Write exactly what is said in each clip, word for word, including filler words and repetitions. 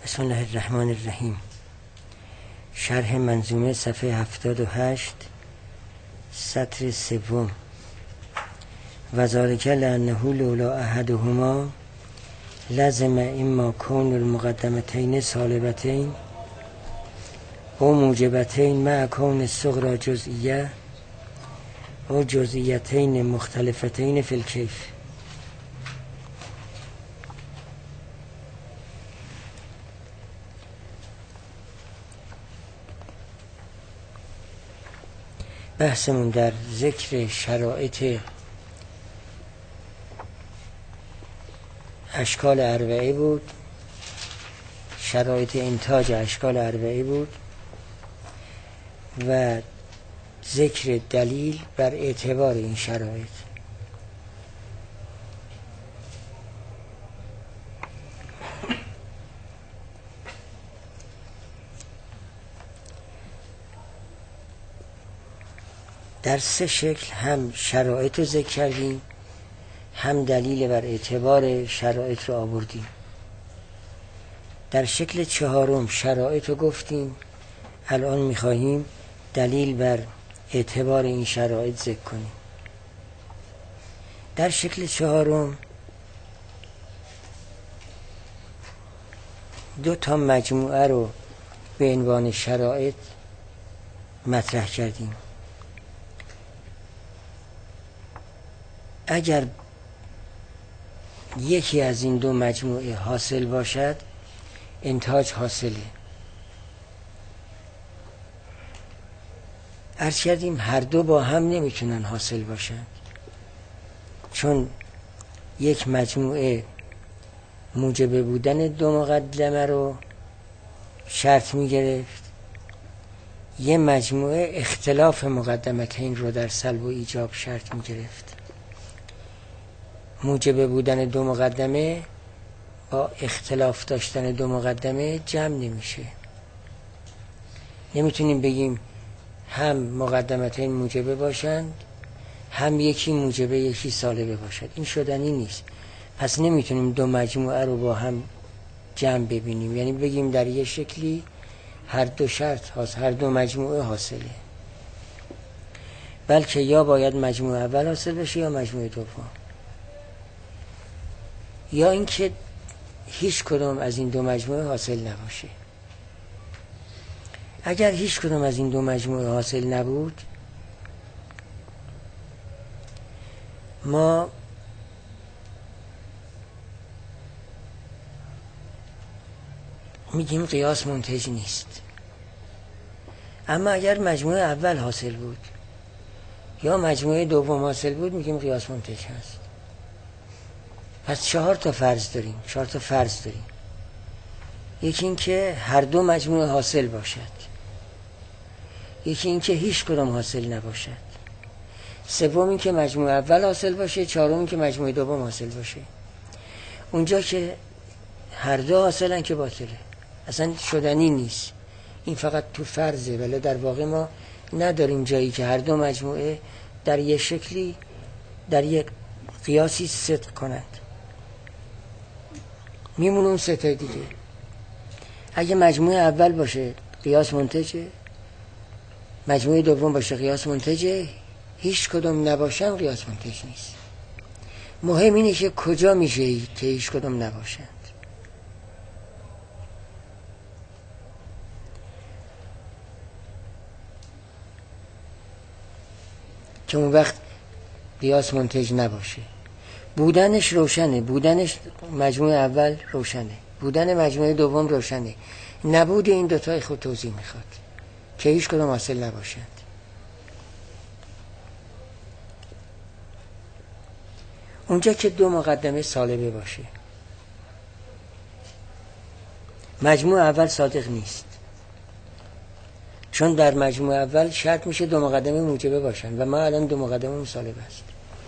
بسم الله الرحمن الرحیم. شرح منظومه صفحه هفتاد و هشت سطر سوم. و ذلک لأنه لولا احدهما لزم اما کون المقدمتین سالبتین و موجبتین مع کون الصغرى جزئیه و جزئیتین مختلفتین فی الکیف. بحثمون در ذکر شرایط اشکال اربعه بود، شرایط انتاج اشکال اربعه بود و ذکر دلیل بر اعتبار این شرایط. در سه شکل هم شرایط رو ذکر کردیم، هم دلیل بر اعتبار شرایط رو آوردیم. در شکل چهارم شرایط رو گفتیم، الان میخواهیم دلیل بر اعتبار این شرایط ذکر کنیم. در شکل چهارم دو تا مجموعه رو به عنوان شرایط مطرح کردیم. اگر یکی از این دو مجموعه حاصل باشد انتاج حاصله. عرض کردیم هر دو با هم نمیتونن حاصل باشند، چون یک مجموعه موجب بودن دو مقدمه رو شرط میگرفت، یه مجموعه اختلاف مقدمتین رو در سلب و ایجاب شرط میگرفت. موجب بودن دو مقدمه با اختلاف داشتن دو مقدمه جمع نمیشه. نمیتونیم بگیم هم مقدمتین موجبه باشند هم یکی موجبه یکی سالبه باشد، این شدنی نیست. پس نمیتونیم دو مجموعه رو با هم جمع ببینیم، یعنی بگیم در یه شکلی هر دو شرط حاصل، هر دو مجموعه حاصله، بلکه یا باید مجموعه اول حاصل بشه یا مجموعه دوم، یا اینکه هیچ کدوم از این دو مجموعه حاصل نباشه. اگر هیچ کدوم از این دو مجموعه حاصل نبود ما میگیم قیاس منتج نیست. اما اگر مجموعه اول حاصل بود یا مجموعه دوم حاصل بود میگیم قیاس منتج هست. پس چهار تا فرض داریم، چهار تا فرض داریم. یکی این که هر دو مجموعه حاصل باشد، یکی این که هیچ کدام حاصل نباشد، سوم این که مجموعه اول حاصل باشه، چهارم این که مجموعه دوم حاصل باشه. اونجا که هر دو حاصلن که باطله، اصلا شدنی نیست. این فقط تو فرضه، ولی در واقع ما نداریم جایی که هر دو مجموعه در یک شکلی در یک قیاسی صدق کنند. میمونه اون سه تا دیگه. اگه مجموعه اول باشه قیاس منتجه، مجموعه دوم باشه قیاس منتجه، هیچ کدوم نباشن قیاس منتج نیست. مهم اینه که کجا میشه که هیچ کدوم نباشند. که اون وقت قیاس منتج نباشه. بودنش روشنه، بودنش مجموعه اول روشنه، بودن مجموعه دوم روشنه. نبود این دوتای خود توضیح میخواد که هیچ کدوم حاصل نباشند. اونجا که دو مقدمه سالبه باشه، مجموعه اول صادق نیست، چون در مجموعه اول شرط میشه دو مقدمه موجبه باشن و ما الان دو مقدمه سالبه است.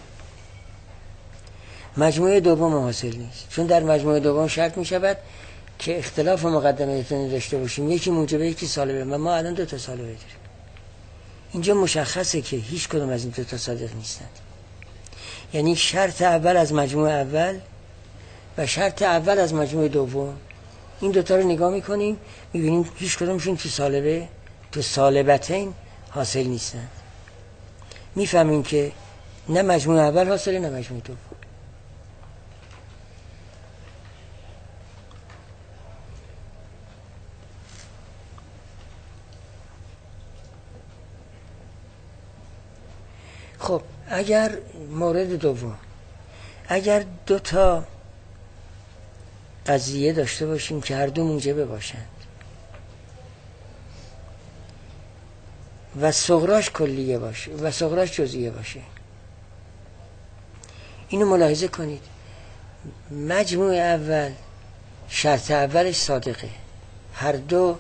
مجموعه دوم حاصل نیست، چون در مجموعه دوم شرط میشود که اختلاف مقدمه داشته باشیم، یکی موجبه یکی سالبه و ما الان دو تا سالبه داریم. اینجا مشخصه که هیچ کدوم از این دو تا صادق نیستند. یعنی شرط اول از مجموعه اول و شرط اول از مجموعه دوم این دوتا رو نگاه میکنیم میبینیم هیچ کدومشون تو سالبه تو سالبتین حاصل نیستن. میفهمیم که نه مجموع اول حاصله نه مجموع دوم. خب اگر مورد دوم، اگر دو تا قضیه داشته باشیم که هر دو موجبه باشند و صغراش کلیه باشه و صغراش جزئیه باشه، اینو ملاحظه کنید. مجموع اول شرط اولش صادقه، هر دو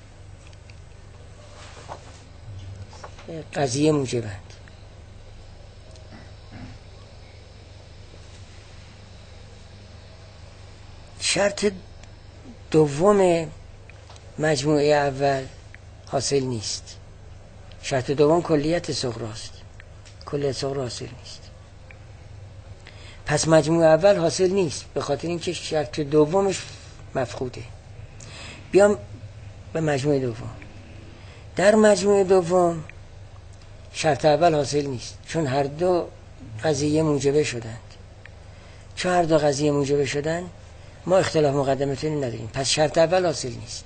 قضیه موجبند. شرط دوم مجموعه اول حاصل نیست. شرط دوم کلیت صغراست، کلیت صغرا حاصل نیست. پس مجموعه اول حاصل نیست به خاطر اینکه شرط دومش مفقوده. بیام به مجموعه دوم. در مجموعه دوم شرط اول حاصل نیست چون هر دو قضیه موجبه شدند. چون هر دو قضیه موجبه شدند ما اختلاف مقدمتین نداریم، پس شرط اول حاصل نیست.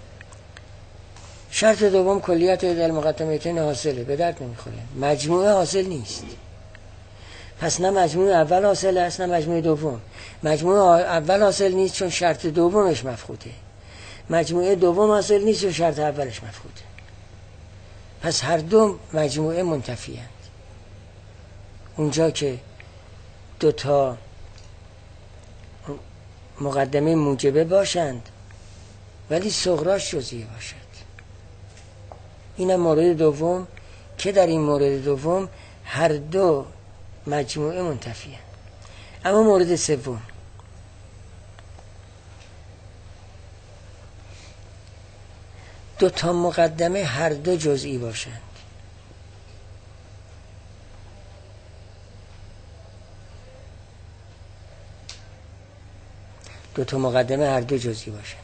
شرط دوم کلیت در مقدمتین حاصله، به درد نمیخوره. مجموعه حاصل نیست، پس نه مجموعه اول حاصل است نه مجموعه دوم. مجموعه اول حاصل نیست چون شرط دومش مفقوده، مجموعه دوم حاصل نیست چون شرط اولش مفقوده. پس هر دو مجموعه منتفی اند. اونجا که دو تا مقدمه موجبه باشند ولی صغراش جزئیه باشد. اینم مورد دوم که در این مورد دوم هر دو مجموعه منتفی اند. اما مورد سوم، دو تا مقدمه هر دو جزئی باشند. دو تا مقدمه هر دو جزئی باشند.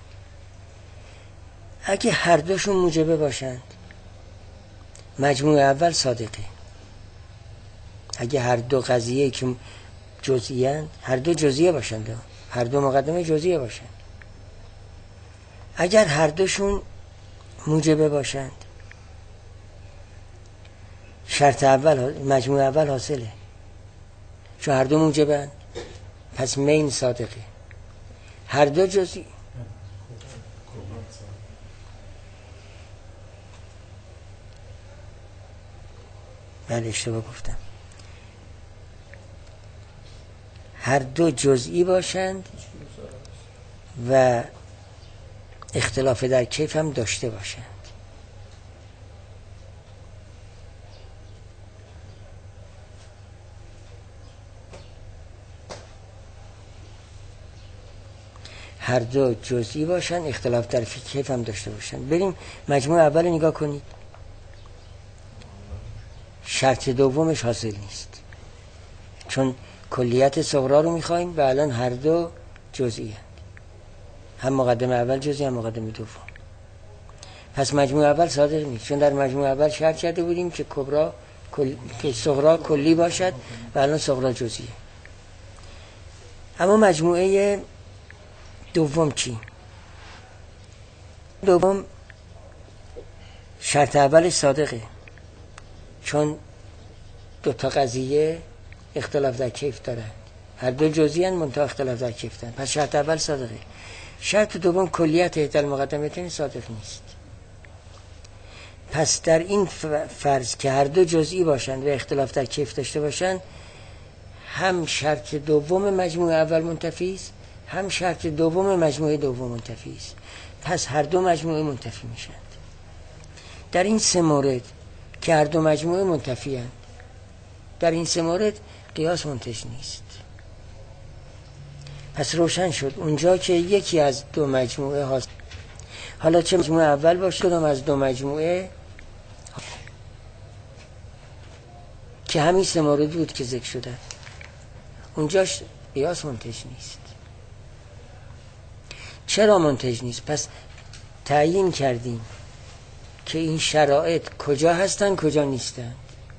اگه هر دوشون موجبه باشند مجموع اول صادقه. اگه هر دو قضیه که جزئی اند هر دو جزئیه باشند، هر دو مقدمه جزئیه باشند، اگر هر دوشون موجبه باشند شرط اول مجموع اول حاصله چون هر دو موجبه اند، پس مین صادقه. هر دو جزئی بله اشتباه گفتم، هر دو جزئی باشند و اختلاف در کیف هم داشته باشند. هر دو جزئی باشند اختلاف در کیف هم داشته باشند. بریم مجموع اول نگاه کنید. شرط دومش حاصل نیست چون کلیت صغرا رو میخوایم و الان هر دو جزئی هست، هم مقدمه اول جزئی هم مقدمه دوم. پس مجموع اول صادق نیست چون در مجموع اول شرط کرده بودیم که کبرا کل... که صغرا کلی باشد و الان صغرا جزئیه. اما مجموعه دوم چی؟ دوم شرط اولش صادقه چون دو تا قضیه اختلاف در کیف دارن، هر دو جزئی اند منتها اختلاف در کیف دارن، پس شرط اول صادقه. شرط دوم کلیت در مقدمتین صادق نیست. پس در این فرض که هر دو جزئی باشند و اختلاف در کیف داشته باشند هم شرط دوم مجموعه اول منتفی است هم شرط دوم مجموعه دوم منتفی است، پس هر دو مجموعه منتفی میشند. در این سه مورد که هر دو مجموعه منتفی اند، در این سه مورد قیاس منتج نیست. پس روشن شد اونجا که یکی از دو مجموعه هاست، حالا چه مجموعه اول باشه کدام از دو مجموعه که همین سه مورد بود که ذکر شده، اونجاش قیاس منتج نیست. چرا منتج نیست؟ پس تعیین کردیم که این شرایط کجا هستن کجا نیستن.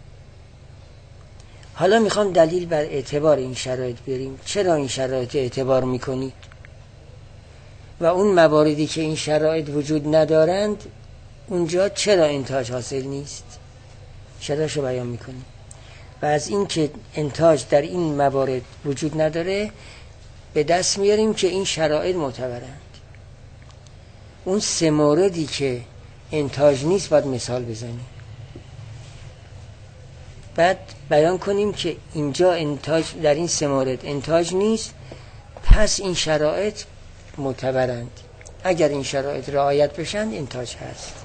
حالا میخوام دلیل بر اعتبار این شرایط بریم. چرا این شرایط اعتبار میکنید و اون مواردی که این شرایط وجود ندارند اونجا چرا انتاج حاصل نیست؟ چراشو بیان میکنیم. و از این که انتاج در این موارد وجود نداره به دست میاریم که این شرایط معتبرند. اون سه موردی که انتاج نیست باید مثال بزنیم، بعد بیان کنیم که اینجا انتاج، در این سه مورد انتاج نیست، پس این شرایط معتبرند. اگر این شرایط رعایت بشن انتاج هست.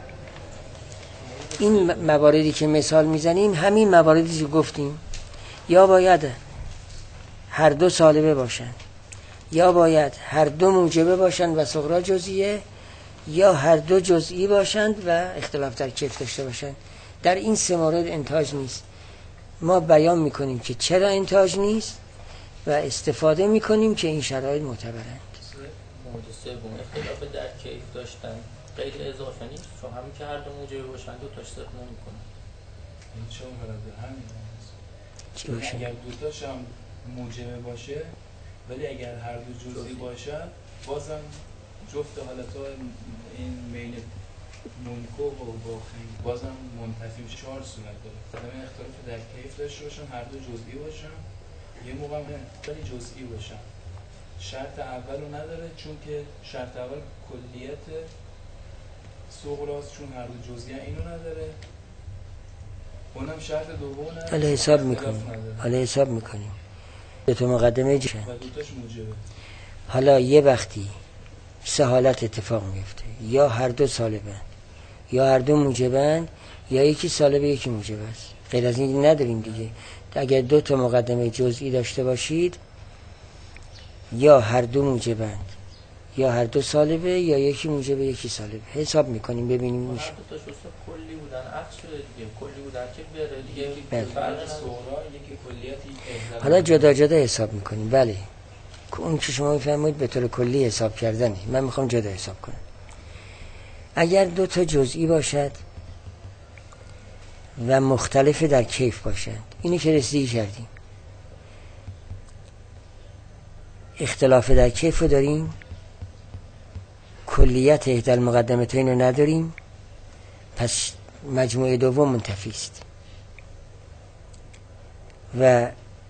این مواردی که مثال میزنیم همین مواردی که گفتیم، یا باید هر دو سالبه باشن، یا باید هر دو موجبه باشن و صغرا جزئیه، یا هر دو جزئی باشند و اختلاف در کیف داشته باشند. در این سه مورد انتاج نیست. ما بیان میکنیم که چرا انتاج نیست و استفاده میکنیم که این شرایط معتبرند. مورد سوم اختلاف در کیف داشتن غیر اضافه نیست، چون همین که هر دو موجبه باشن دو تاش صفر نمیکنه. این چه مراد همین چی باشه؟ اگر دو تاش هم موجبه باشه ولی اگر هر دو جزئی باشه بازم جفت حالت‌ها این بین منکو و باخنگ بازم منتفی میشه. چهار صورت داره. مثلا اختلاف در کیف داشته باشن، هر دو جزئی باشن، یه موقع هم ولی جزئی باشن. شرط اول رو نداره چون که شرط اول کلیت صغراست، چون هر دو جزئی اینو نداره. اونم شرط دوم نداره. حالا حساب میکنیم. حالا حساب میکنیم. دو تا مقدمه جشن. و دو تاش موجبه. حالا یه وقتی سه حالت اتفاق میفته، یا هر دو سالبن، یا هر دو موجبن، یا یکی سالبه یکی موجب است. غیر از این نداریم دیگه. اگر دو تا مقدمه جزئی داشته باشید، یا هر دو موجبند، یا هر دو سالبه، یا یکی موجبه یکی سالبه. حساب میکنیم ببینیم میشه. هر دو تاش کلی بودن، عکس شده دیگه. کلی بودن که بیاره دیگه. بله. فرق صغرا یکی کلیتی. حالا جدا جدا حساب میکنیم. بله. اون که شما میفرمایید به طور کلی حساب کردنه، من میخوام جدا حساب کنم. اگر دو تا جزئی باشد و مختلف در کیف باشند، اینی که رسیدگی کردیم. اختلاف در کیف رو داریم، کلیت احدی المقدمتین رو نداریم، پس مجموعه دوم منتفی است. و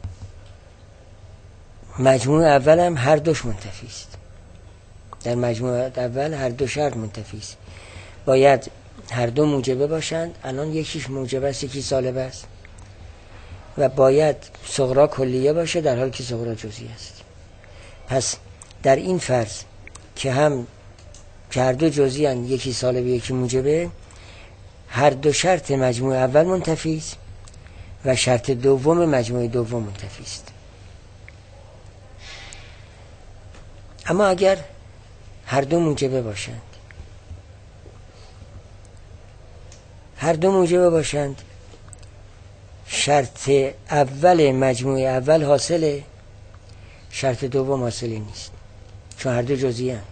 مجموعه اول هم هر دوش منتفی است. در مجموعه اول هر دو شرط منتفی است. باید هر دو موجبه باشند. الان یکیش موجبه است یکی سالبه است. و باید صغرا کلیه باشه در حالی که صغرا جزئی است. پس در این فرض که هم که هر دو جزئی اند، یکی سالبه یکی موجبه، هر دو شرط مجموعه اول منتفی است و شرط دوم مجموعه دوم منتفی است. اما اگر هر دو موجبه باشند، هر دو موجبه باشند، شرط اول مجموعه اول حاصله، شرط دوم حاصله نیست، چون هر دو جزئی اند.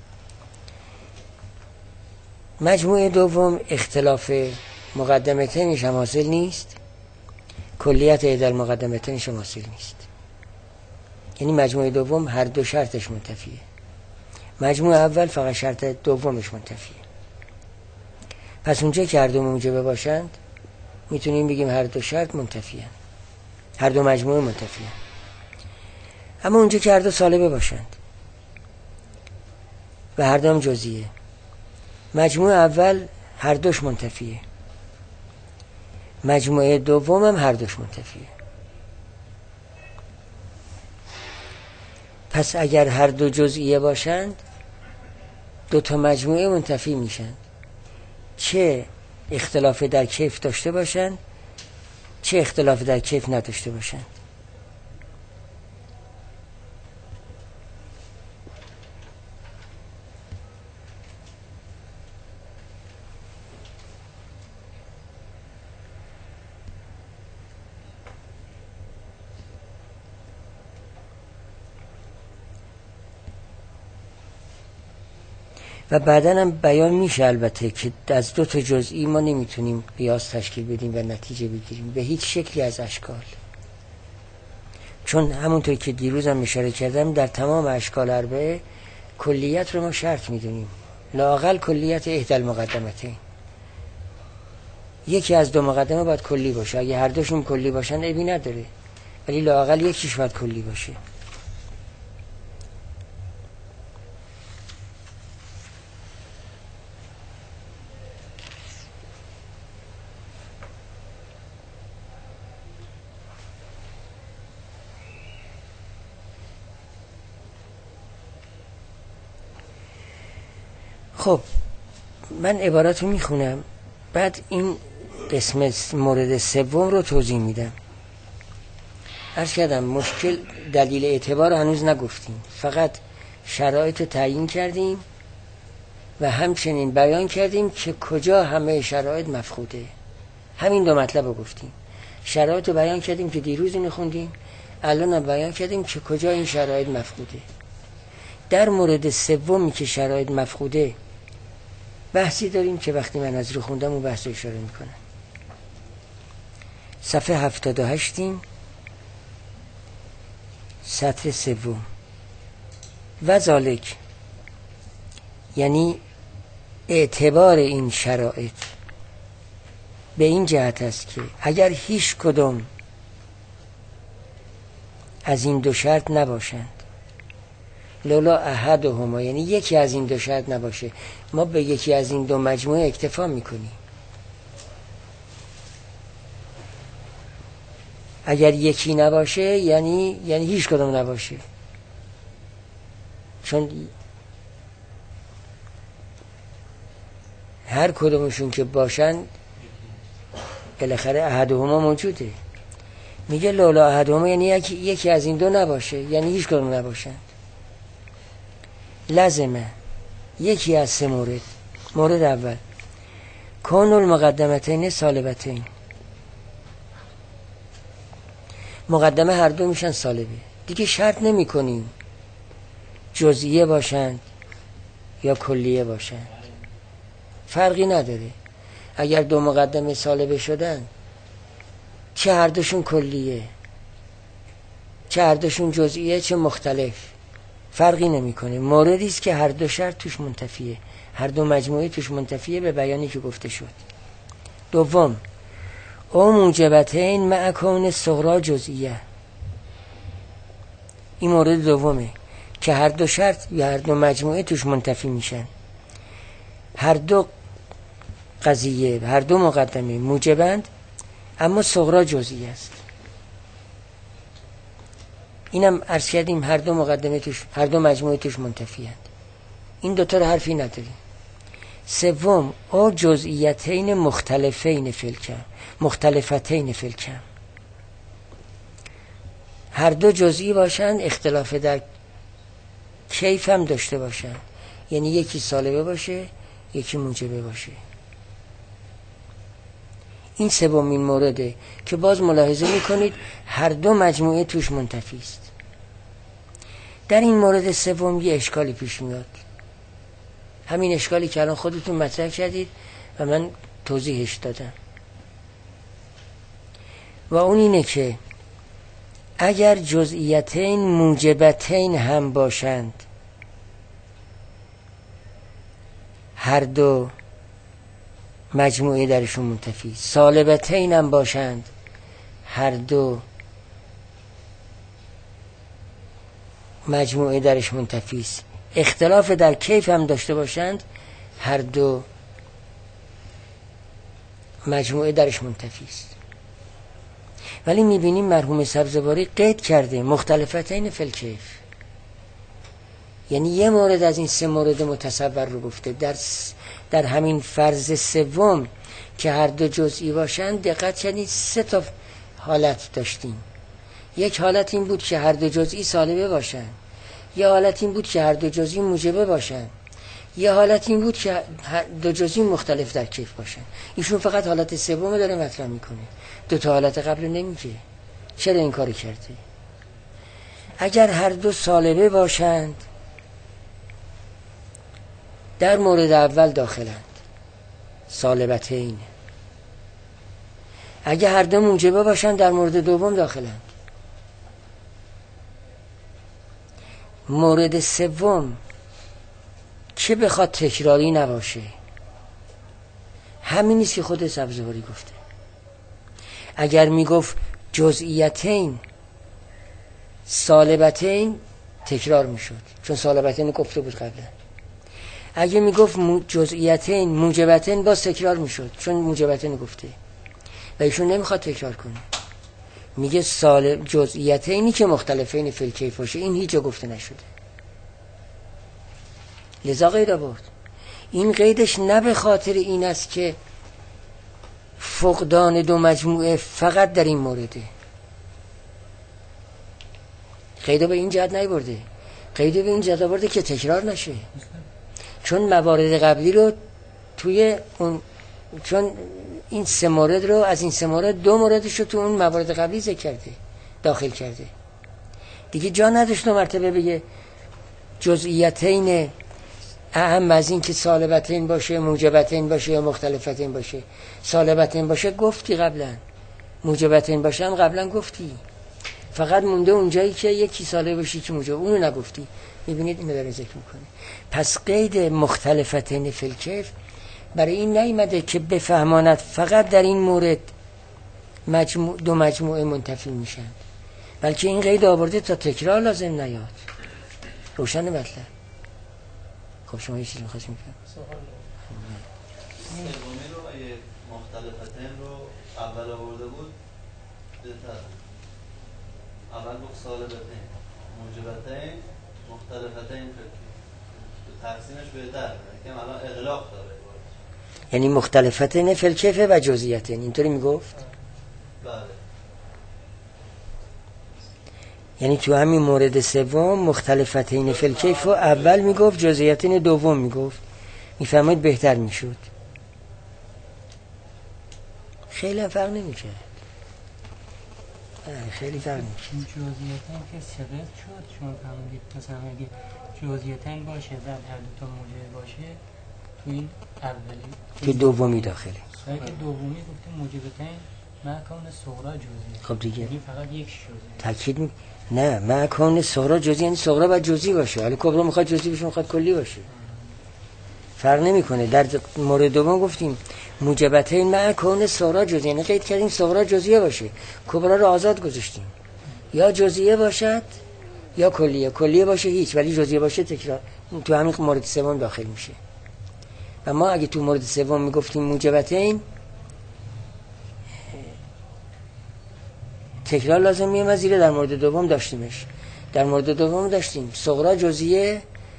مجموعه دوم اختلاف مقدمتینش هم حاصل نیست، کلیت احدی المقدمتینش هم حاصل نیست. یعنی مجموعه دوم هر دو شرطش منتفیه، مجموعه اول فقط شرط دومش منتفیه. پس اونجا که هر دو موجبه باشند میتونیم بگیم هر دو شرط منتفیه، هر دو مجموعه منتفیه. اما اونجا که هر دو سالبه باشند و هر دو هم جزئیه، مجموعه اول هر دوش منتفیه، مجموعه دوم هم هر دوش منتفیه. پس اگر هر دو جزئیه باشند دو تا مجموعه منتفی میشن، چه اختلاف در کیف داشته باشند چه اختلاف در کیف نداشته باشند. و بعداً هم بیان میشه البته که از دو تا جزئی ما نمیتونیم قیاس تشکیل بدیم و نتیجه بگیریم به هیچ شکلی از اشکال، چون همونطور که دیروز هم اشاره کردم در تمام اشکال اربعه کلیت رو ما شرط میدونیم، لااقل کلیت احدى المقدمتین، یکی از دو مقدمه باید کلی باشه، اگه هر دوشون کلی باشن عیبی نداره، ولی لااقل یکیش باید کلی باشه. خب من عبارت رو میخونم، بعد این قسم مورد سوم رو توضیح میدم. عرض کردم مشکل دلیل اعتبار هنوز نگفتیم، فقط شرایط رو تعیین کردیم و همچنین بیان کردیم که کجا همه شرایط مفقوده. همین دو مطلب رو گفتیم، شرایط رو بیان کردیم که دیروز اینو خوندیم، الان هم بیان کردیم که کجا این شرایط مفقوده. در مورد سومی که شرایط مفقوده بحثی داریم که وقتی من از رو خوندم اون بحث رو اشاره میکنم. صفحه هفتاد و هشتیم، سطر سوم. و ذالک یعنی اعتبار این شرایط به این جهت است که اگر هیچ کدوم از این دو شرط نباشند، لولا احدهما یعنی یکی از این دو شرط نباشه، ما به یکی از این دو مجموعه اکتفا میکنیم. اگر یکی نباشه یعنی یعنی هیچ کدوم نباشه، چون هر کدومشون که باشن بالاخره احدهما موجوده. میگه لولا احدهما یعنی یکی, یکی از این دو نباشه، یعنی هیچ کدوم نباشن. لازمه یکی از سه مورد. مورد اول کون المقدمتین سالبتین، مقدمه هر دو میشن سالبه، دیگه شرط نمی کنیم جزئیه باشند یا کلیه باشند، فرقی نداره. اگر دو مقدمه سالبه شدن، چه هر دوشون کلیه چه هر دوشون جزئیه چه مختلف، فرقی نمیکنه. موردی است که هر دو شرط توش منتفیه، هر دو مجموعه توش منتفیه به بیانی که گفته شد. دوم او موجبتین مع کون صغرا جزئیه، این مورد دومه که هر دو شرط یا هر دو مجموعه توش منتفی میشن. هر دو قضیه هر دو مقدمه موجبند اما صغرا جزئی است. اینم عرض کردیم هر دو مقدمه توش هر دو مجموعه توش منتفی هست. این دوتا رو حرفی نداریم. سوم او جزئیتین مختلفین فیلکم مختلفتین فیلکم، هر دو جزئی باشند اختلاف در کیف هم داشته باشند، یعنی یکی سالبه باشه یکی موجبه باشه. این سومین مورده که باز ملاحظه میکنید هر دو مجموعه توش منتفی است. در این مورد سوم یه اشکالی پیش میاد، همین اشکالی که الان خودتون مطرح کردید و من توضیحش دادم، و اون اینه که اگر جزئیتین موجبتین هم باشند، هر دو مجموعه درشون منتفی، سالبتین هم باشند، هر دو مجموعه درش منتفی است، اختلاف در کیف هم داشته باشند، هر دو مجموعه درش منتفی است. ولی میبینیم مرحوم سبزواری قید کرده مختلفتین فی الکیف، یعنی یه مورد از این سه مورد متصور رو گفته. در در همین فرض سوم که هر دو جزئی باشند دقت کنید سه تا حالت داشتیم. یک حالت این بود که هر دو جزئی سالبه باشند، یه حالت این بود که هر دو جزئی موجبه باشند، یه حالت این بود که هر دو جزئی مختلف در کیف باشند. ایشون فقط حالت سوم داره مطرح میکنه، دو تا حالت قبل نمیگه. چرا این کاری کرده؟ اگر هر دو سالبه باشند در مورد اول داخلند، سالبتین. اگه هر دو موجبه باشن در مورد دوم داخلند. مورد سوم که بخواد تکراری نباشه، همین نیست که خود سبزواری گفته. اگر میگفت جزئیتین سالبتین تکرار میشد، چون سالبتین گفته بود قبلا. اگه میگفت جزئیتین موجبتین باز تکرار میشد، چون موجبتین گفته و ایشون نمیخواد تکرار کنه. میگه سال جزئیتینی که مختلفین فی الکیف باشه، این هیچ جا گفته نشده، لذا قید آورد. این قیدش نه به خاطر این است که فقدان دو مجموعه فقط در این مورده، قیدو به این جهت نیورده، قیدو به این جهت آورده که تکرار نشه، چون موارد قبلی رو توی اون، چون این سه مورد رو از این سه مورد دو موردش رو تو اون موارد قبلی ذکر کرده، داخل کرده دیگه. جا نداشت دو مرتبه بگه جزئیتین اهم از این که سالبتین باشه، موجبتین باشه یا مختلفتین باشه. سالبتین باشه گفتی قبلا، موجبتین باشه هم قبلا گفتی، فقط مونده اونجایی که یکی ساله باشی که موجب، اونو نگفتی. میبینید اینو داره ذکر میکنه. پس قید مختلفتین فی الکیف برای این نیامده که بفهماند فقط در این مورد مجموع دو مجموعه منتفی میشن، بلکه این قید آورده تا تکرار لازم نیاد. روشن مطلب. خب شما یه چیزی می‌خواستید بگید؟ سومی رو اگه مختلفتین رو اول آورده بود بهتر. اول گفت سالبتین، موجبتین، مختلفتین، تقسیمش بهتر. یکم الان اغلاق داره. یعنی مختلفتین فی الکیف و جزئیتین، اینطوری میگفت؟ بله. یعنی تو همین مورد سوم مختلفتین فی الکیف اول میگفت، جزئیتین دوم میگفت. میفهمید بهتر میشد. خیلی هم فرق نمیکرد. خیلی فرق نمیکرد. جزئیتین که سقط شد، شما فهمیدید مثلا اگه جزئیتین باشه بعد هر دو تا موجب باشه، تو این اولی تو دومی داخله. اگه دومی گفته موجبتین مکان صغرا جزئی. خب دیگه این فقط یک جزئی. تاکید می... نه مکان صغرا جزئی، یعنی صغرا باید جزئی باشه، حالا کبرا میخواد جزئی باشه، میخواد کلی باشه، فرق نمیکنه. در مورد دوم گفتیم موجبتین مکان صغرا جزئی، یعنی قید کردیم صغرا جزئی باشه، کبرا رو آزاد گذاشتیم، یا جزئی باشد یا کلیه. کلیه باشه هیچ، ولی جزئی باشه تکرار تو همین مورد سوم داخل میشه. و ما اگه تو مورد سوم میگفتیم موجبتین، تکرار لازم میام زیره. در مورد دوم داشتیمش، در مورد دوم داشتیم صغرا جزئیه،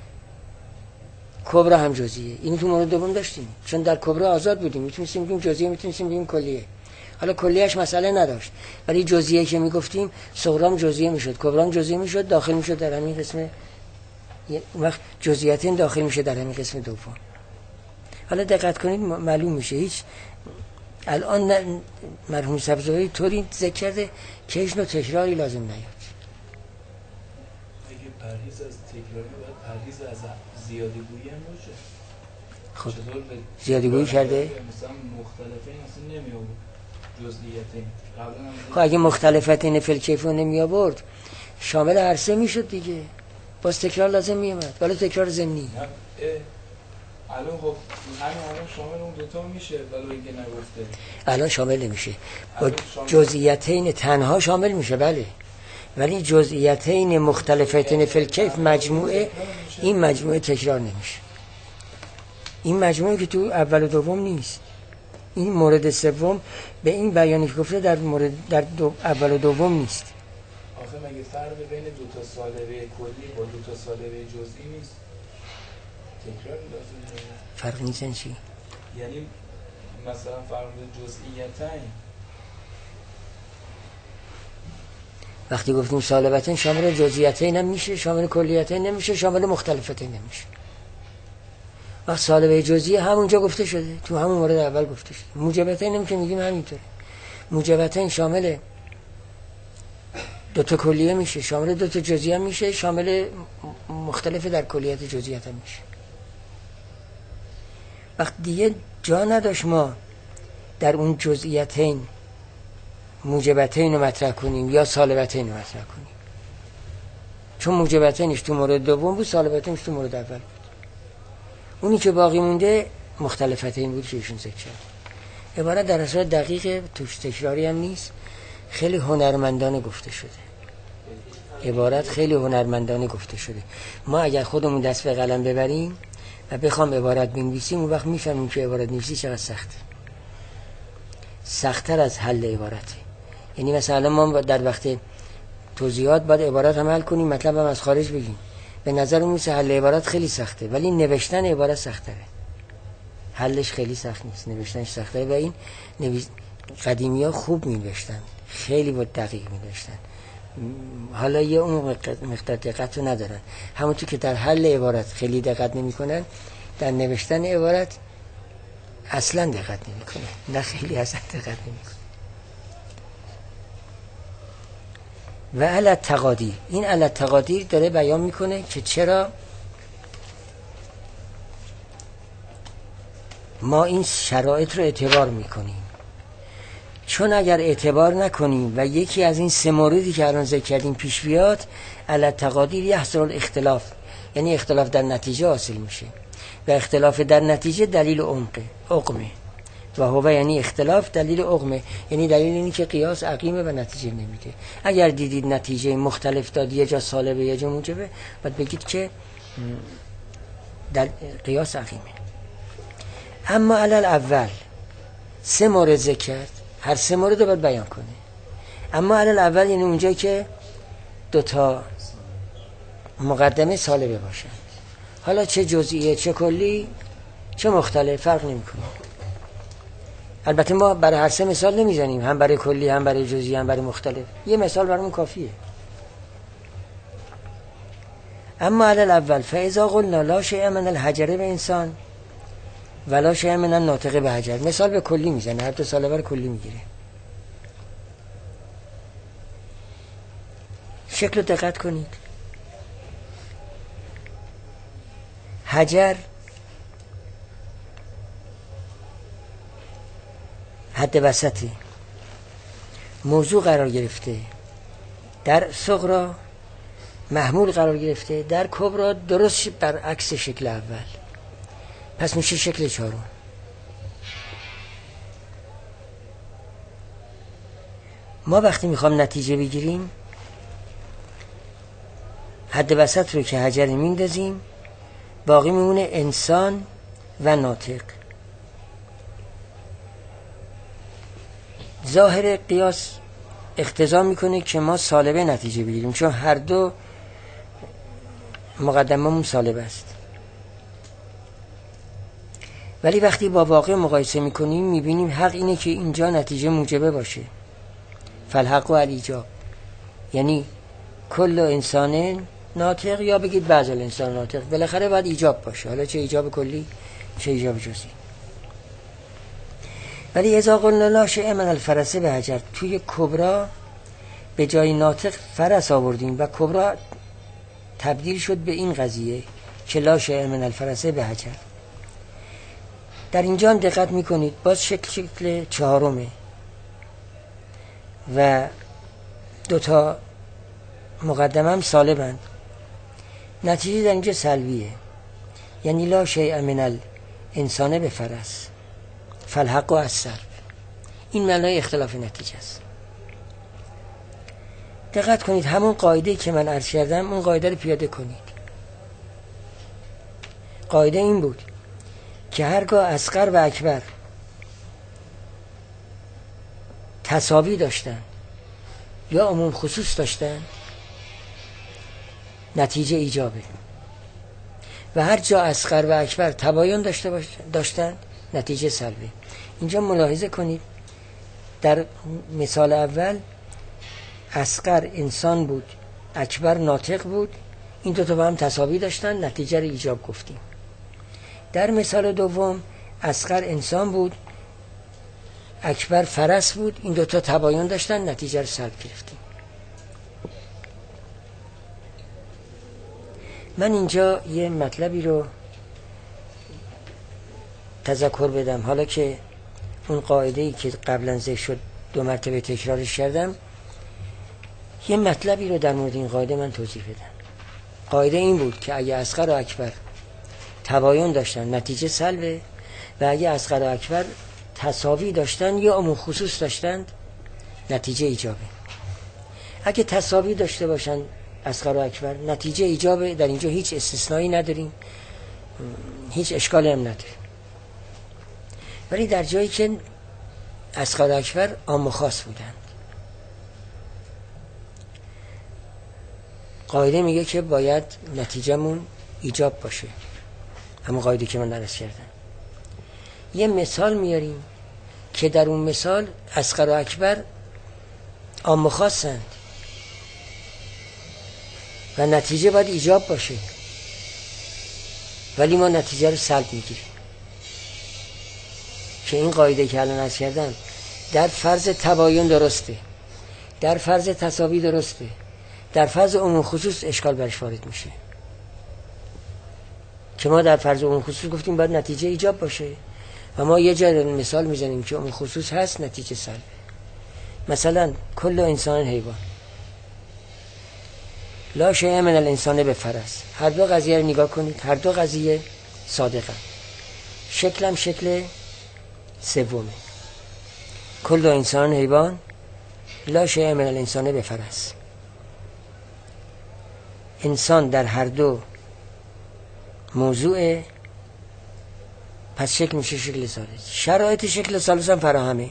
کبرا هم جزئیه. اینو تو مورد دوم داشتیم، چون در کبرا آزاد بودیم، میتونستیم بگیم جزئیه، میتونستیم بگیم کلیه. حالا کلیهش مسئله نداشت، ولی جزئیه که میگفتیم صغرا هم جزئیه میشد، کبرا هم جزئیه میشد، داخل میشد در همین قسم. وقت جزئیاتین داخل میشه در همین قسم دوم. حالا دقت کنید معلوم میشه. هیچ الان مرحوم سبزواری طوری ذکر کرده که هیچ نوع تکراری لازم نیاد. اگه پرهیز از تکراری باید پرهیز از زیادی گویی هم باشه. خب زیادی گویی کرده؟ مثلا مختلفین اصلا نمی آورد جزئیتین. خب اگه مختلفتین فی الکیف نمی آورد شامل هر سه میشد دیگه، باز تکرار لازم می اومد، ولی تکرار ضمنی. الان خب همین الان شامل اون دوتا میشه، ولی اینکه نگفته الان شامل نمیشه. با جزئیتین تنها شامل میشه بله، ولی جزئیتین مختلفتین فی الکیف مجموعه، این مجموعه تکرار نمیشه. این مجموعه که تو اول و دوم نیست. این مورد سوم به این بیانی که گفته در مورد در دو اول و دوم نیست. آخه مگه فرق بین دو تا سالبه کلی با دو تا سالبه جزئی نیست؟ تکرار لازم فرق نیستن چی؟ یعنی مثلا فرق جزئیتین، وقتی گفتیم سالبتین شامل جزئیتین هم میشه، شامل کلیتین نمیشه، شامل مختلفتین نمیشه. وقت سالبه جزئی همونجا گفته شده، تو همون مورد اول گفته شده. موجبتین هم که میگیم همینطوره. موجبتین شامل دو تا کلیه میشه، شامل دو تا جزئی هم میشه، شامل مختلف در کلیت جزئیات هم میشه. وقت دیگه جا نداشت ما در اون جزئیتین موجبتین رو مطرح کنیم یا سالبتین رو مطرح کنیم، چون موجبتینش تو مورد دوم بود، سالبتینش تو مورد اول بود. اونی که باقی مونده مختلفتین بود که ایشون ذکر کرد. عبارت در اصل دقیق، توش تکراری هم نیست، خیلی هنرمندانه گفته شده. عبارت خیلی هنرمندانه گفته شده. ما اگر خودمون دست به قلم ببریم و بخوام عبارت بنویسیم، اون وقت میفهمیم که عبارت نویسی چقدر سخته. سخت‌تر از حل عبارته. یعنی مثلا ما در وقت توضیحات باید عبارت هم حل کنیم، مطلب هم از خارج بگیم. به نظر اون میسه حل عبارت خیلی سخته، ولی نوشتن عبارت سخت‌تره. حلش خیلی سخت نیست، نوشتنش سخته. و این نویس... قدیمی ها خوب می نوشتن، خیلی با دقیق می نوشتن. حالا یه اون مقدار دقت رو ندارن، همونطور که در حل عبارت خیلی دقت نمی کنن، در نوشتن عبارت اصلا دقت نمی کنن. نه خیلی اصلا دقت نمی کنن. و علی تقادیر، این علی تقادیر داره بیان میکنه که چرا ما این شرایط رو اعتبار میکنیم. چون اگر اعتبار نکنیم و یکی از این سه موردی که الان ذکر کردیم پیش بیاد، علی تقادیر یحصل الاختلاف، یعنی اختلاف در نتیجه حاصل میشه. و اختلاف در نتیجه دلیل عمقه عقمه و هو، یعنی اختلاف دلیل عقمه، یعنی دلیل اینی که قیاس عقیمه و نتیجه نمیده. اگر دیدید نتیجه مختلف داد، یه جا سالبه یه جا موجبه، باید بگید که قیاس عقیمه. اما علل اول سه مورد ذکر کرد، هر سه مورد رو باید بیان کنه. اما علل اول یعنی اونجایی که دوتا مقدمه سالبه باشن، حالا چه جزئیه چه کلی چه مختلف فرق نمی کنه. البته ما برای هر سه مثال نمیزنیم، هم برای کلی هم برای جزئی هم برای مختلف، یه مثال برامون کافیه. اما علل اول فاذا قلنا لا شیء من الحجر به انسان ولا شیء من الناطق به حجر، مثال به کلی میزنه، هر دو سالبه رو کلی میگیره. شکل دقت کنید، حجر حد وسطی موضوع قرار گرفته، در صغرا محمول قرار گرفته، در کبرا درست برعکس شکل اول، پس میشه شکل چهارم. ما وقتی میخوام نتیجه بگیریم حد وسط رو که حجر میندازیم، باقی میمونه انسان و ناطق. ظاهر قیاس اقتضا میکنه که ما سالبه نتیجه بگیریم، چون هر دو مقدممون سالب است. ولی وقتی با واقع مقایسه میکنیم میبینیم حق اینه که اینجا نتیجه موجبه باشه، فالحق و الایجاب، یعنی کل انسان ناطق یا بگید بعض الانسان ناطق، بالاخره باید ایجاب باشه، حالا چه ایجاب کلی چه ایجاب جزئی. ولی اذا قلنا لا شیء من الفرس به حجر، توی کبرا به جای ناطق فرس آوردیم و کبرا تبدیل شد به این قضیه که لا شیء من الفرس به حجر. در اینجا هم دقت میکنید باز شکل شکل چهارمه و دوتا مقدمه هم سالبند، نتیجه در اینجا سلبیه، یعنی لا شیء من الانسان به فرس فالحق و السلب. این معنای اختلاف نتیجه است. دقت کنید همون قاعده که من عرض کردم اون قاعده رو پیاده کنید. قاعده این بود که هرگاه اصغر و اکبر تساوی داشتن یا عموم خصوص داشتن، نتیجه ایجابه. و هر جا اصغر و اکبر تباین داشته داشتن، نتیجه سلبه. اینجا ملاحظه کنید در مثال اول اصغر انسان بود، اکبر ناطق بود، این دو تا با هم تساوی داشتن، نتیجه رو ایجاب گفتیم. در مثال دوم اصغر انسان بود، اکبر فرس بود، این دو تا تباین داشتن، نتیجه رو سلب گرفتیم. من اینجا یه مطلبی رو تذکر بدم، حالا که اون قاعده‌ای که قبلا ذکر شد دو مرتبه تکرارش کردم، یه مطلبی رو در مورد این قاعده من توضیح بدم. قاعده این بود که اگه اصغر و اکبر تباین داشتن نتیجه سلبه، و اگه اصغر و اکبر تساوی داشتن یا عموم خصوص داشتند نتیجه ایجابه. اگه تساوی داشته باشن اصغر و اکبر نتیجه ایجابه، در اینجا هیچ استثنایی نداریم، هیچ اشکالی هم نداریم. ولی در جایی که اصغر و اکبر عام و خاص بودند، قاعده میگه که باید نتیجهمون ایجاب باشه، همون قاعده که من درس کردم. یه مثال میاریم که در اون مثال اصغر و اکبر عام و خاصند و نتیجه باید ایجاب باشه، ولی ما نتیجه رو سلب میگیریم. که این قاعده که الان عرض کردم در فرض تباین درسته، در فرض تساوی درسته، در فرض عموم خصوص اشکال برش وارد میشه. که ما در فرض عموم خصوص گفتیم باید نتیجه ایجاب باشه و ما یه جای مثال میزنیم که عموم خصوص هست نتیجه سلبه. مثلا کل انسان حیوان، لا شیء من الانسان بفرس. هر دو قضیه رو نگاه کنید، هر دو قضیه صادقه. شکلم شکل سومه، کل انسان حیوان لا شیء من الانسان بفرس. انسان در هر دو موضوع، پس شکل میشه شکل ثالث. شرایط شکل ثالث هم فراهمه.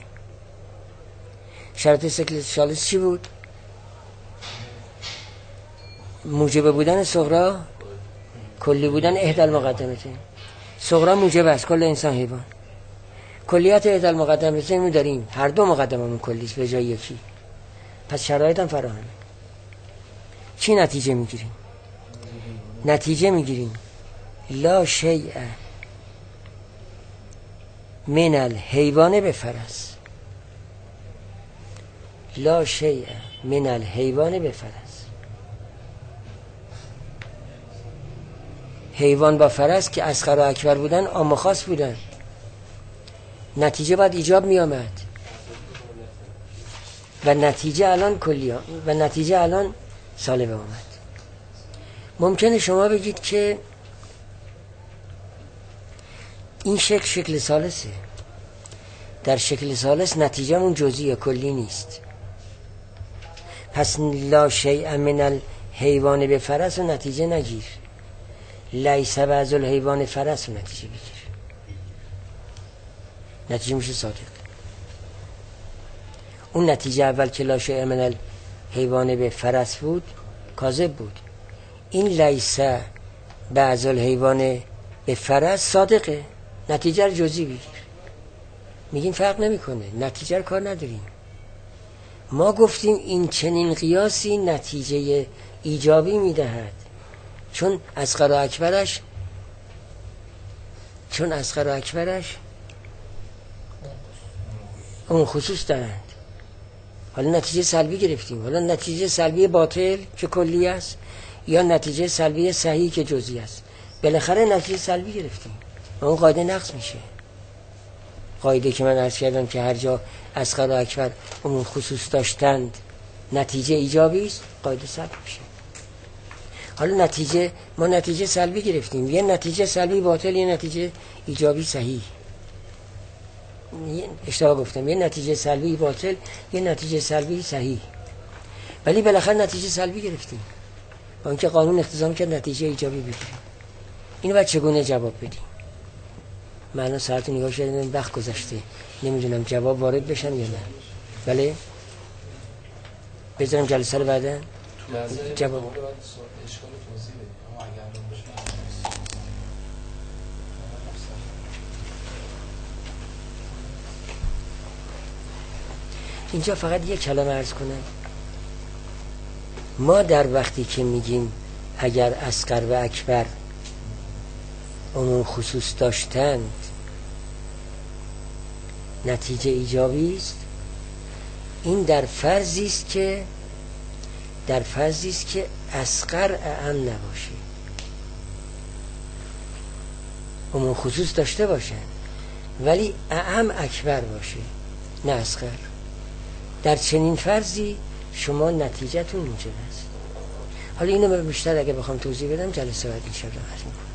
شرایط شکل ثالث چی بود؟ موجب بودن صغرا، کلی بودن احدی المقدمتین. صغرا موجب است، کل انسان حیوان. کلیت احدی المقدمتین رو داریم، هر دو مقدممون کلیست به جای یکی، پس شرایط هم فراهمه. چی نتیجه میگیریم؟ نتیجه میگیریم لا شیء من الحیوان بفرس. لا شیء من الحیوان بفرس. حیوان با فرس که اصغر و اکبر بودن عام و خاص بودن، نتیجه باید ایجاب می آمد و نتیجه الان کلی و نتیجه الان سالب آمد. ممکنه شما بگید که این شکل شکل ثالثه، در شکل ثالث نتیجه مون جزئی یا کلی نیست، پس لا شیء من الحیوان بفرس و نتیجه نگیر، لیس بعض الحیوان فرس و نتیجه بگیر، نتیجه میشه صادق. اون نتیجه اول که لا شیء من الحیوان بفرس بود کاذب بود. این لیس بعض الحیوان بفرس صادقه، نتیجه رو جزئی بگیر. میگیم فرق نمیکنه، نتیجه رو کار نداریم. ما گفتیم این چنین قیاسی نتیجه ایجابی میدهد، چون اصغر و اکبرش چون اصغر و اکبرش اون خصوص دارند. حالا نتیجه سلبی گرفتیم، حالا نتیجه سلبی باطل که کلی است یا نتیجه سلبی صحیح که جزئی است. بالاخره نتیجه سلبی گرفتیم و اون قاعده نقض میشه. قاعده که من عرض کردم که هر جا اصغر و اکبر اون خصوص داشتند نتیجه ایجابی است، قاعده سلب میشه. حالا نتیجه ما نتیجه سلبی گرفتیم، یه نتیجه سلبی باطل، یه نتیجه ایجابی صحیح. اشتباه گفتم، یه نتیجه سلبی باطل، یه نتیجه سلبی صحیح، ولی بالاخره نتیجه سلبی گرفتیم با اینکه قانون اقتضا می‌کرد نتیجه ایجابی بگیریم. اینو بعد چگونه جواب بدیم؟ من الان ساعت نگاه کردم وقت گذشته، نمیدونم جواب وارد بشم یا نه. بله بذارم جلسه رو بعدا جواب. اینجا فقط یک کلمه عرض کنم. ما در وقتی که میگیم اگر اصغر و اکبر عموم خصوص داشتند نتیجه ایجابی است، این در فرضی است که در فرضی است که اصغر اعم نباشه، عموم خصوص داشته باشند. ولی اعم اکبر باشه نه اصغر. در چنین فرضی شما نتیجهتون موجب است. حالا اینو بیشتر اگه بخوام توضیح بدم جلسه بعد ان شاء الله عرض می‌کنم.